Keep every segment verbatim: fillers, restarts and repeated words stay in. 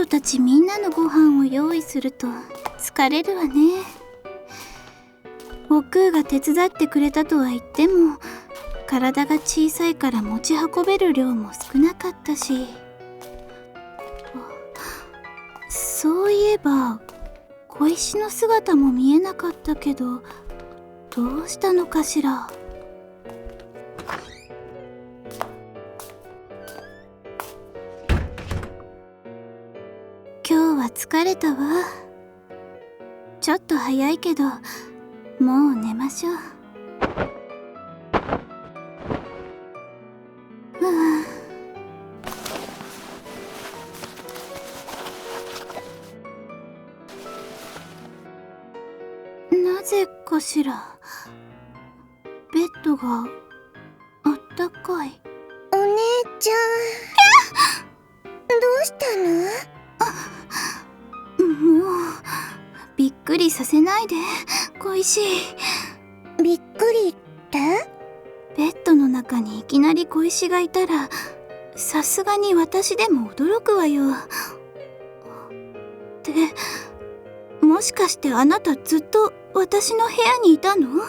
たちみんなのご飯を用意すると疲れるわね。おくうが手伝ってくれたとは言っても、体が小さいから持ち運べる量も少なかったし。そういえば小石の姿も見えなかったけど、どうしたのかしら。今日は疲れたわ。ちょっと早いけどもう寝ましょう。はあ、なぜかしら。ベッドがあったかい。 お姉ちゃん、どうしたの？ もうびっくりさせないで小石。 びっくりって？ ベッドの中にいきなり小石がいたら、さすがに私でも驚くわよ。ってもしかしてあなたずっと私の部屋にいたの？うん。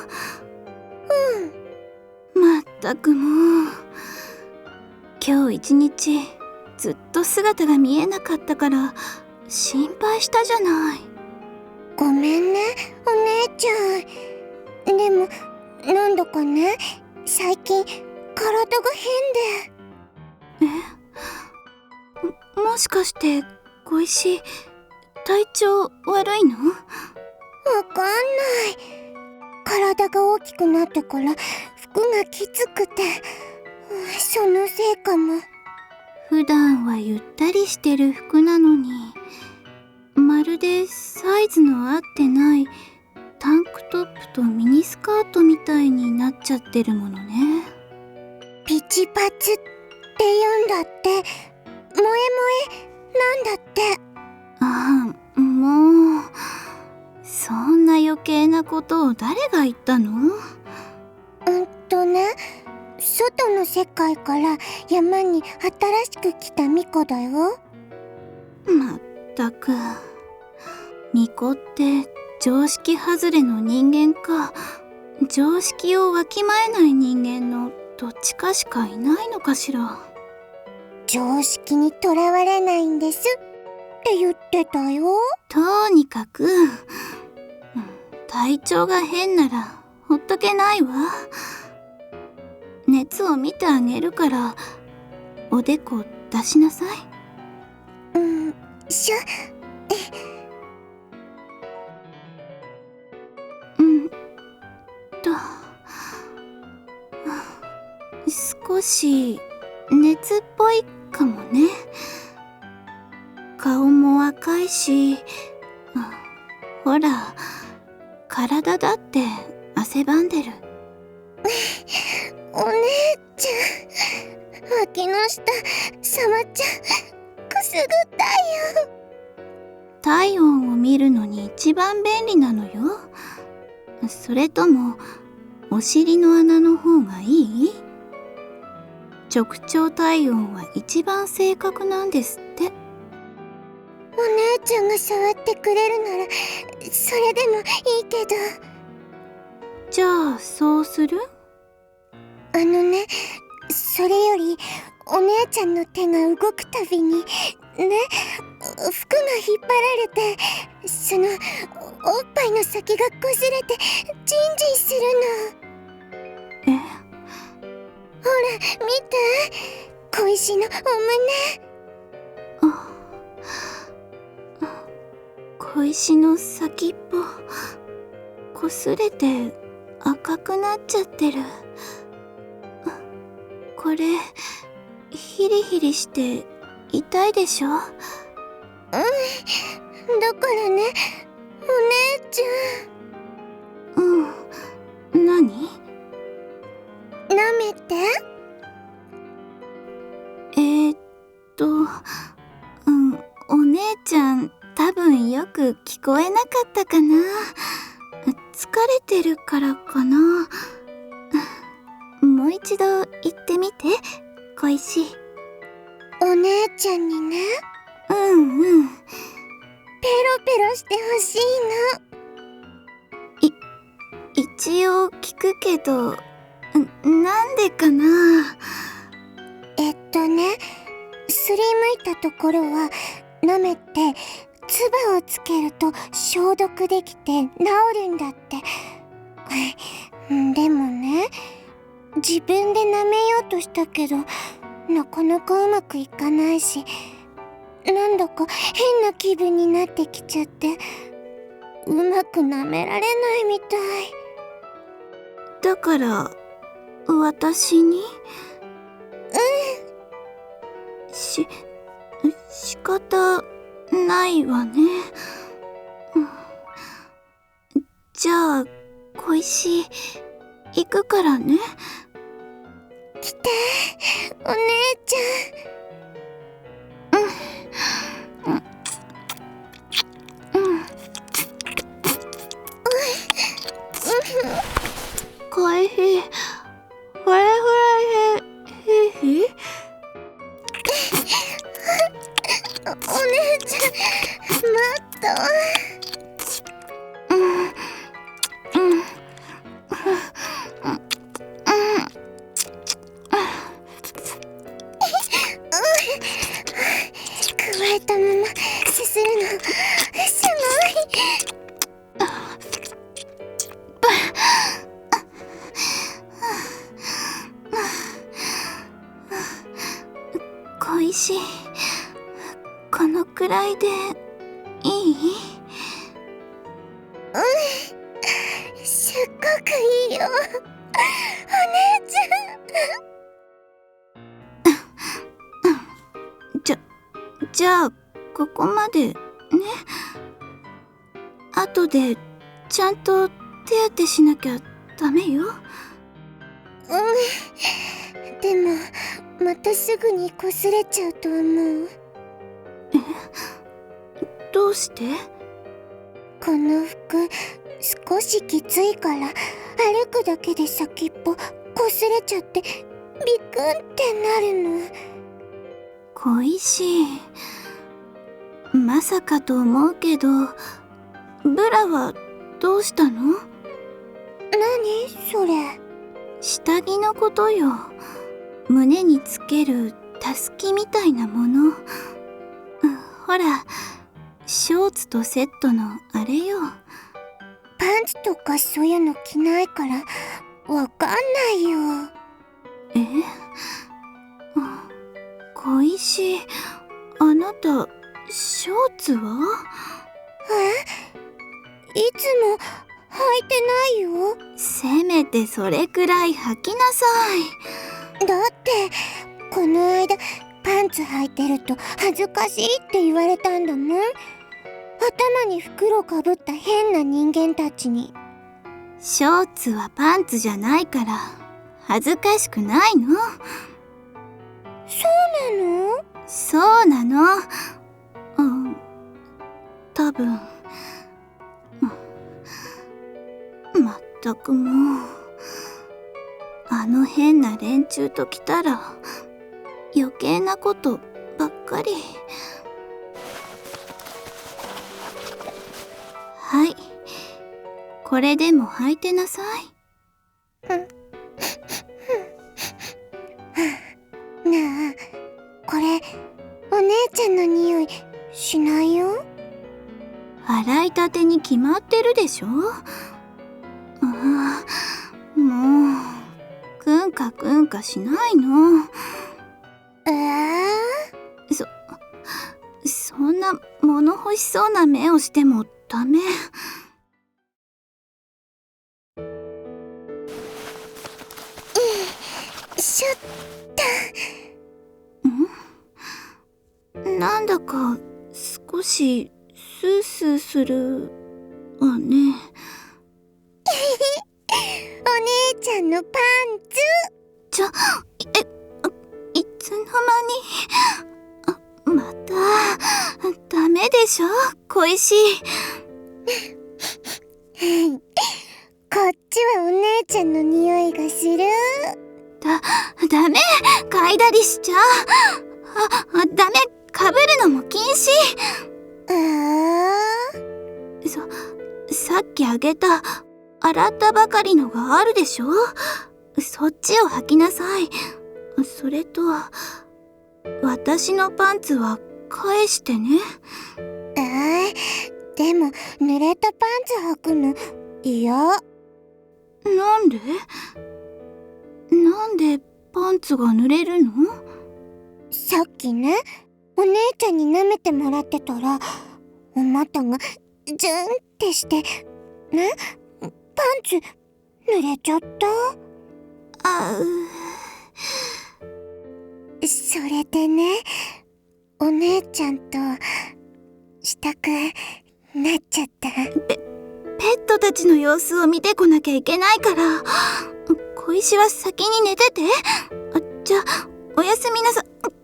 まったくもう、今日一日ずっと姿が見えなかったから心配したじゃない。 ごめんね、お姉ちゃん。でもなんだかね、最近体が変で。 え？も、もしかして小石、体調悪いの？ わかんない。体が大きくなってから服がきつくて、そのせいかも。 普段はゆったりしてる服なのに、まるでサイズの合ってないタンクトップとミニスカートみたいになっちゃってるものね。 ピチパツって言うんだって。萌え萌えなんだって。 ああ、もうそんな余計なことを誰が言ったの？ うんとね、外の世界から山に新しく来た巫女だよ。 まったく、巫女って常識外れの人間か、常識をわきまえない人間のどっちかしかいないのかしら。 常識にとらわれないんですって言ってたよ。 とにかく、体調が変ならほっとけないわ。熱を見てあげるから、おでこ出しなさい。 うん、しょ。 うんと、少し熱っぽいかもね。顔も赤いし、ほら、体だって汗ばんでる。 お姉ちゃん、脇の下触っちゃくすぐったいよ。 体温を見るのに一番便利なのよ。それともお尻の穴の方がいい？直腸体温は一番正確なんですって。 お姉ちゃんが触ってくれるならそれでもいいけど。 じゃあそうする？ あのね、それよりお姉ちゃんの手が動くたびにね、服が引っ張られて、そのおっぱいの先がこすれてジンジンするの。 え？ ほら見て、小石のお胸。 あ、小石の先っぽこすれて赤くなっちゃってる。これヒリヒリして痛いでしょ？うん、 だからね、お姉ちゃん。うん、何？ 舐めて。 えー、っと、うん、お姉ちゃん多分よく聞こえなかったかな。疲れてるからかな。もう一度言ってみて、小石。 お姉ちゃんにね。 うんうん。 ペロしてほしいの。い一応聞くけど、なんでかな。 えっとね、すりむいたところは舐めて唾をつけると消毒できて治るんだって。でもね、自分で舐めようとしたけどなかなかうまくいかないし、なんだか変な気分になってきちゃって、うまく舐められないみたい。 だから私に？ うん。 し、仕方ないわね。じゃあ小石行くからね。 来て、お姉ちゃん。うん。うん。小石、ほれほれへ、へへ。 お姉ちゃん、待った。くわえたまますするのすごい。小石、このくらいでいい？ うん、すっごくいいよ、お姉ちゃん。じゃ、じゃあここまでね。後でちゃんと手当てしなきゃダメよ。 うん、でもまたすぐに擦れちゃうと思う。 え？どうして？ この服少しきついから歩くだけで先っぽ擦れちゃってビクンってなるの。 小石、まさかと思うけど、ブラはどうしたの？ 何それ？ 下着のことよ。胸につけるたすきみたいなもの。ほら、ショーツとセットのあれよ。 パンツとかそういうの着ないからわかんないよ。 え？小石、あなたショーツは？ え？いつも履いてないよ。 せめてそれくらい履きなさい。だってこの間パンツ履いてると恥ずかしいって言われたんだもん。頭に袋かぶった変な人間たちに。 ショーツはパンツじゃないから恥ずかしくないの？ そうなの？ そうなの。うん、多分。まったくもう、あの変な連中と来たら余計なことばっかり。はい、これでも履いてなさい。 なあ、これお姉ちゃんの匂いしないよ。 洗いたてに決まってるでしょ。ああ、もうくんかくんかしないの。 えー、 そそんな物欲しそうな目をしてもダメ。 しょった。 ん？なんだか少しスースーするわね。 お姉ちゃんのパンツ。 ちょ、え、いつの間に。またダメでしょ、小石。 こっちはお姉ちゃんの匂いがする。 だ、ダメ、嗅いだりしちゃ。あ、ダメ、かぶるのも禁止。 ああ。 さっきあげた洗ったばかりのがあるでしょ。そっちを履きなさい。それと私のパンツは返してね。 えー、でも濡れたパンツ履くの嫌。 なんでなんでパンツが濡れるの？ さっきね、お姉ちゃんに舐めてもらってたら、お股がジュンってしてね、パンツ濡れちゃった。 あうそれでね、お姉ちゃんとしたくなっちゃった。 ペットたちの様子を見てこなきゃいけないから、小石は先に寝てて。じゃあおやすみなさ。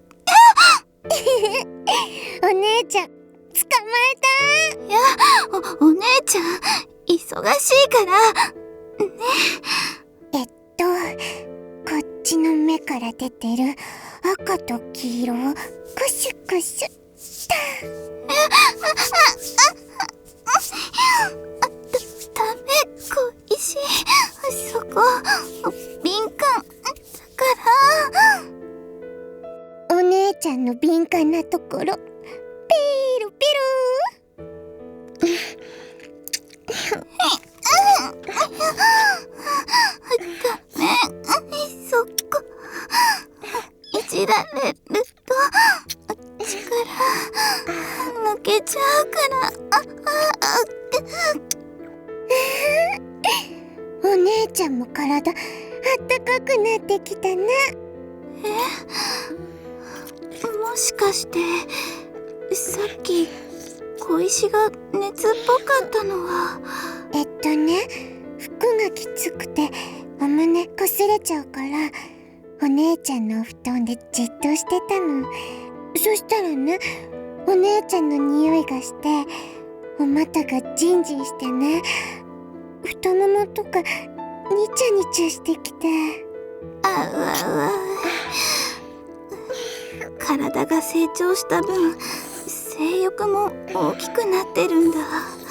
お姉ちゃん捕まえた。 いや、お、お姉ちゃん忙しいからね。 えっとこっちの目から出てる赤と黄色をクシュクシュッと。 ダメ、小石、そこ敏感だから。 お姉ちゃんの敏感なところピールピルダメ、そこいじられると力抜けちゃうから。 お姉ちゃんも体あったかくなってきたな。 え、もしかしてさっき小石が熱っぽかったのは。 えっとね、服がきつくてお胸こすれちゃうから、お姉ちゃんのお布団でじっとしてたの。そしたらね、お姉ちゃんの匂いがしてお股がジンジンしてね、太ももとかニチャニチャしてきて。 あうあうあう。体が成長した分性欲も大きくなってるんだ。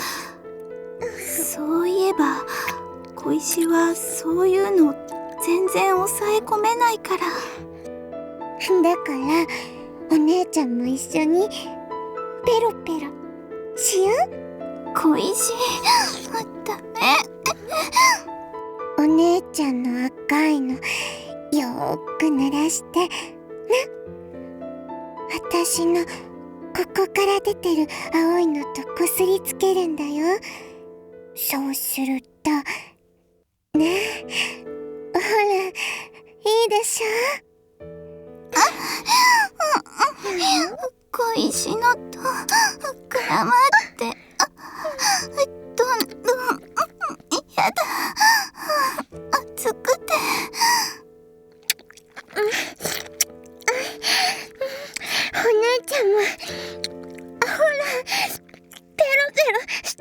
そういえば小石はそういうの全然抑え込めないから。 だからお姉ちゃんも一緒にペロペロしよう。 小石、ダメ。 お姉ちゃんの赤いのよーく濡らしてね。私のここから出てる青いのとこすりつけるんだよ。そうするとね、ほらいいでしょ。 小石のと絡まってどんどんやだ、熱くて。 お姉ちゃんもほらペロペロした。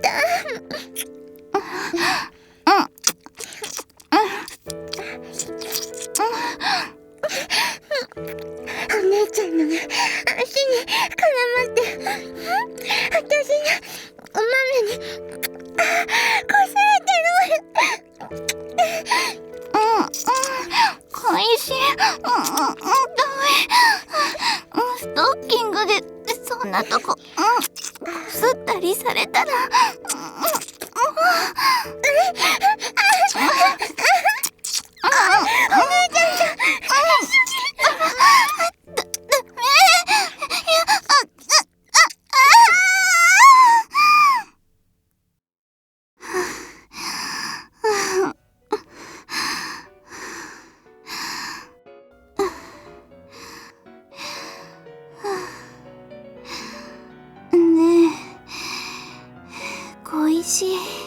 お姉ちゃんのが足に絡まって、私のお豆にこすれてる。 うんうん、小石、うんうんうん、ダメ。ストッキングでそんなとこ、うん、こすったりされたら、うんうんねえ小石、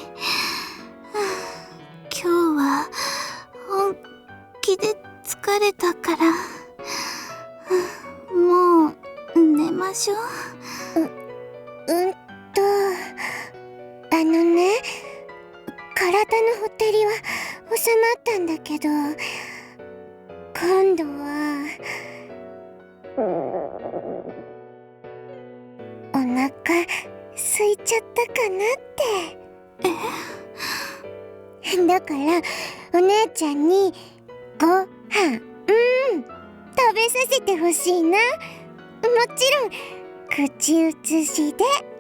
今日は本気で疲れたからもう寝ましょう。 うんとあのね、体のほてりは収まったんだけど、今度はお腹空いちゃったかなって。 だからお姉ちゃんにご飯うん食べさせてほしいな。もちろん口移しで。